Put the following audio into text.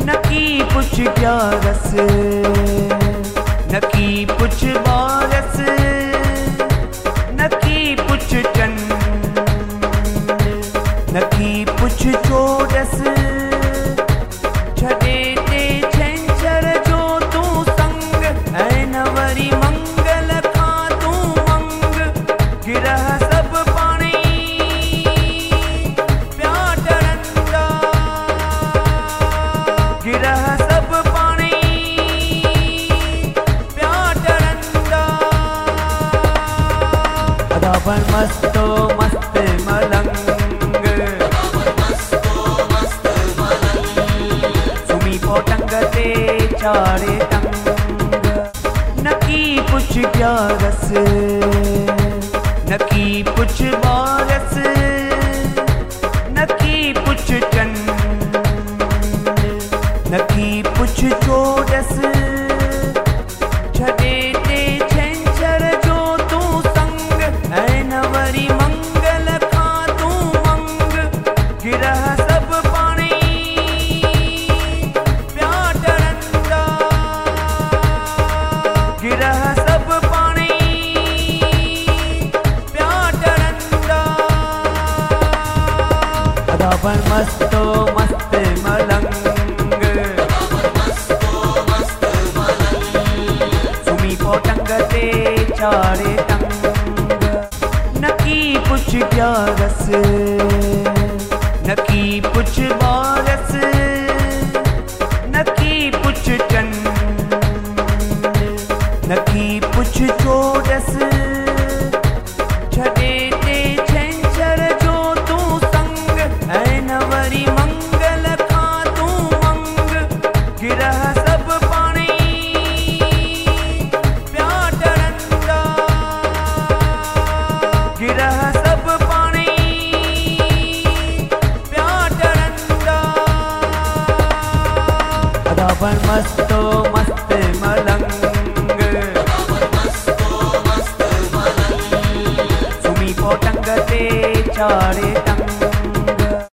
नकी पुछ ग्यारस, नकी पुछ बारस, नकी पुछ चंद, नकी पुछ चोडस। छॾे ते छंछर जो तू संग, ऐं न वरी मंगल खां तू मंग। गिरह सब पाणी प्या डरंदा, गिरह सब पाणी प्या डरंदा। अदाबन मस्तो मस्त मलंग, टंग ते चारे टंग। नकी पुछ ग्यारस, नकी पुछ बारस, नकी पुछ चंद, नकी पुछ चोडस। छॾे ते छंछर जो तू संग, ऐं न वरी मंगल खां तू मंग। गिरह सब पाणी गिरह सब पाणी प्या डरंदा। अदाबन मस्तो मस्त मलंग, सुमी टंग ते चारे टंग। नकी पुछ ग्यारस, नकी पुछ बारस, नकी पुछ चंद, नकी पुछ चोडस। छॾे ते छंछर जो तू संग, ऐं न वरी मंगल खां तू मंग। गिरह सब पाणी प्या डरंदा, गिरह सब पाणी प्या डरंदा। अदाबन मस्तो मस्त मलंग, टंग ते चारे